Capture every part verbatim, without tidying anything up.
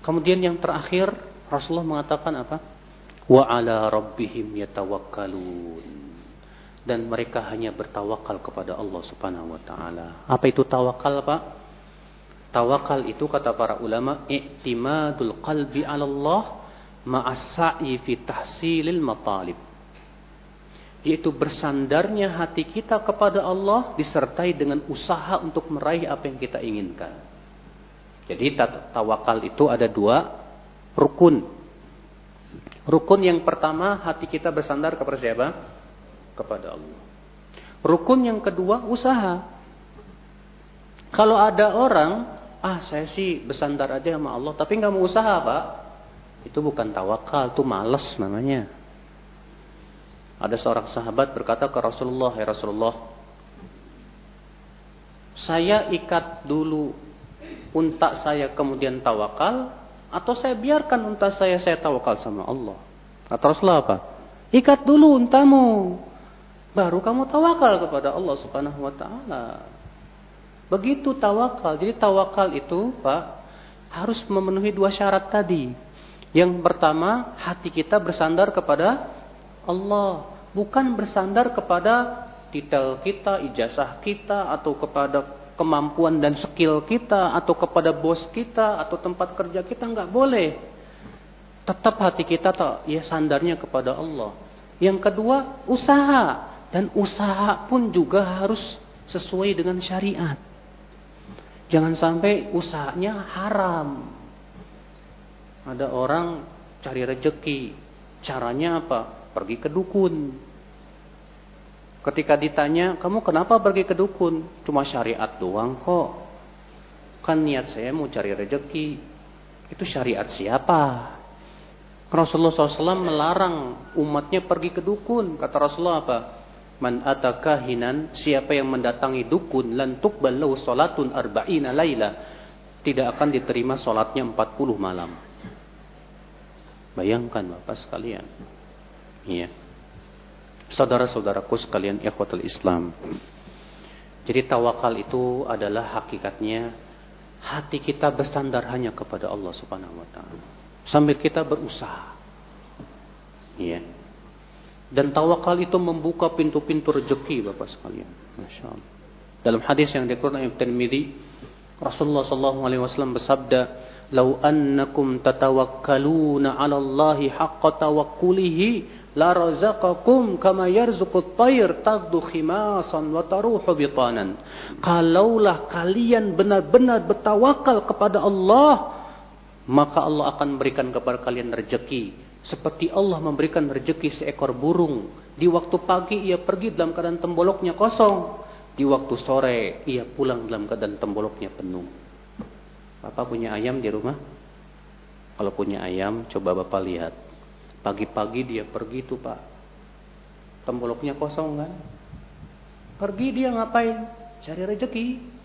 Kemudian yang terakhir Rasulullah mengatakan apa? Wa ala rabbihim yatawakkalun. Dan mereka hanya bertawakal kepada Allah Subhanahu wa taala. Apa itu tawakal, Pak? Tawakal itu kata para ulama i'timadul qalbi 'ala Allah ma'as-sa'i fi tahsilil matalib. Yaitu bersandarnya hati kita kepada Allah disertai dengan usaha untuk meraih apa yang kita inginkan. Jadi tawakal itu ada dua rukun. Rukun yang pertama, hati kita bersandar kepada siapa? Kepada Allah. Rukun yang kedua, usaha. Kalau ada orang, ah saya sih bersandar aja sama Allah, tapi nggak mau usaha, Pak. Itu bukan tawakal, itu malas namanya. Ada seorang sahabat berkata ke Rasulullah, ya Rasulullah, saya ikat dulu unta saya kemudian tawakal, atau saya biarkan unta saya saya tawakal sama Allah. Kata Rasulullah apa? Ikat dulu untamu, baru kamu tawakal kepada Allah Subhanahu wa taala. Begitu tawakal. Jadi tawakal itu, Pak, harus memenuhi dua syarat tadi. Yang pertama, hati kita bersandar kepada Allah, bukan bersandar kepada titel kita, ijazah kita, atau kepada kemampuan dan skill kita, atau kepada bos kita, atau tempat kerja kita. Enggak boleh. Tetap hati kita tak, ya sandarnya kepada Allah. Yang kedua, usaha. Dan usaha pun juga harus sesuai dengan syariat. Jangan sampai usahanya haram. Ada orang cari rezeki, caranya apa? Pergi ke dukun. Ketika ditanya, kamu kenapa pergi ke dukun? Cuma syariat doang kok. Kan niat saya mau cari rezeki. Itu syariat siapa? Rasulullah shallallahu alaihi wasallam melarang umatnya pergi ke dukun. Kata Rasulullah apa? Man ataka hinan, siapa yang mendatangi dukun, lan tuqbal lahu salatun arba'ina laila, tidak akan diterima salatnya empat puluh malam. Bayangkan Bapak sekalian. Iya. Saudara-saudaraku sekalian ikhwatul Islam. Jadi tawakal itu adalah hakikatnya hati kita bersandar hanya kepada Allah Subhanahu wa taala. Sambil kita berusaha. Iya. Dan tawakal itu membuka pintu-pintu rezeki Bapak sekalian. Masya Allah. Dalam hadis yang dikeluarkan oleh Tirmidzi, Rasulullah sallallahu alaihi wasallam bersabda, "Lau annakum tatawakkaluna 'ala Allahi haqqa tawakkulihi la razaqakum kama yarzuqut tayr tagdu khimasan wa taruhu bitanan." Kalaulah kalian benar-benar bertawakal kepada Allah, maka Allah akan memberikan kepada kalian rezeki seperti Allah memberikan rezeki seekor burung. Di waktu pagi ia pergi dalam keadaan temboloknya kosong, di waktu sore ia pulang dalam keadaan temboloknya penuh. Bapak punya ayam di rumah? Kalau punya ayam, coba Bapak lihat. Pagi-pagi dia pergi tuh Pak, temboloknya kosong kan? Pergi dia ngapain? Cari rezeki.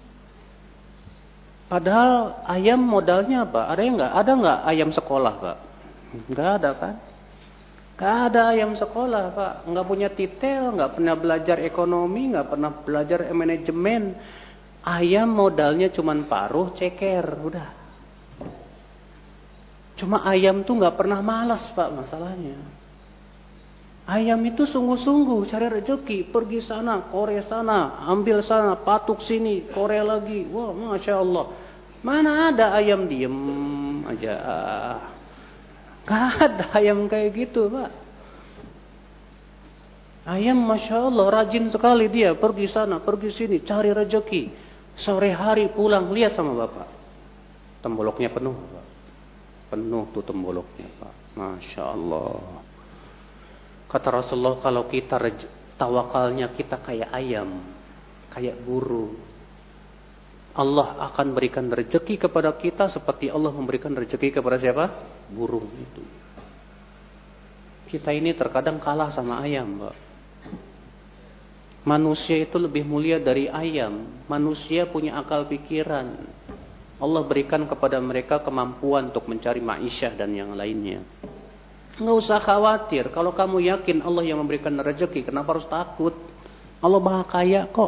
Padahal ayam modalnya apa? Ada yang nggak? Ada nggak ayam sekolah Pak? Nggak ada kan? Nggak ada ayam sekolah Pak. Nggak punya titel, nggak pernah belajar ekonomi, nggak pernah belajar manajemen. Ayam modalnya cuma paruh, ceker, udah. Cuma ayam tuh nggak pernah malas Pak masalahnya. Ayam itu sungguh-sungguh cari rezeki, pergi sana, Korea sana, ambil sana, patuk sini, Korea lagi. Wah, masya Allah. Mana ada ayam diem aja? Gak ada ayam kayak gitu Pak. Ayam masya Allah rajin sekali dia, pergi sana, pergi sini, cari rezeki. Sore hari pulang, lihat sama Bapak, temboloknya penuh Pak. Penuh tuh temboloknya Pak. Masya Allah. Kata Rasulullah, kalau kita rej- tawakalnya kita kayak ayam, kayak burung, Allah akan berikan rezeki kepada kita seperti Allah memberikan rezeki kepada siapa? Burung itu. Kita ini terkadang kalah sama ayam, Pak. Manusia itu lebih mulia dari ayam. Manusia punya akal pikiran. Allah berikan kepada mereka kemampuan untuk mencari ma'isyah dan yang lainnya. Enggak usah khawatir. Kalau kamu yakin Allah yang memberikan rezeki, kenapa harus takut? Allah Maha Kaya kok.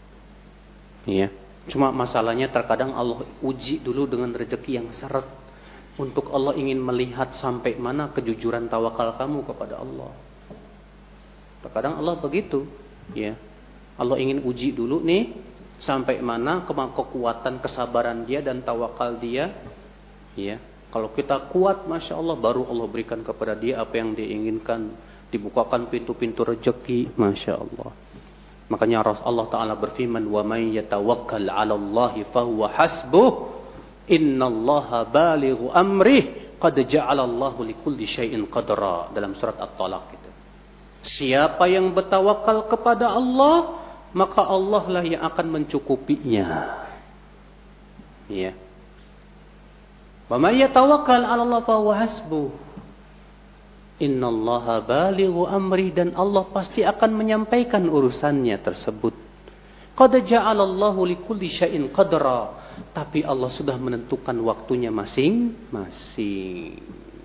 Iya. Cuma masalahnya terkadang Allah uji dulu dengan rezeki yang seret. untuk Allah ingin melihat sampai mana kejujuran tawakal kamu kepada Allah. Terkadang Allah begitu, ya. Allah ingin uji dulu nih sampai mana kekuatan kesabaran dia dan tawakal dia, ya. Kalau kita kuat, masya Allah, baru Allah berikan kepada dia apa yang dia inginkan, dibukakan pintu-pintu rezeki, masya Allah. Makanya Allah Taala berfirman, wa may yatawakkal 'ala Allahi fahuwa hasbuh, innallaha balighu amrih, qad ja'ala Allahu likulli syai'in qadra, dalam surat At-Talaq itu. Siapa yang bertawakal kepada Allah, maka Allah lah yang akan mencukupinya. Ya. Wa may yatawakkal 'ala Allah fa huwa hasbuh. Innallaha balighu amri, dan Allah pasti akan menyampaikan urusannya tersebut. Qad ja'ala Allahu likulli syai'in qadra, tapi Allah sudah menentukan waktunya masing-masing.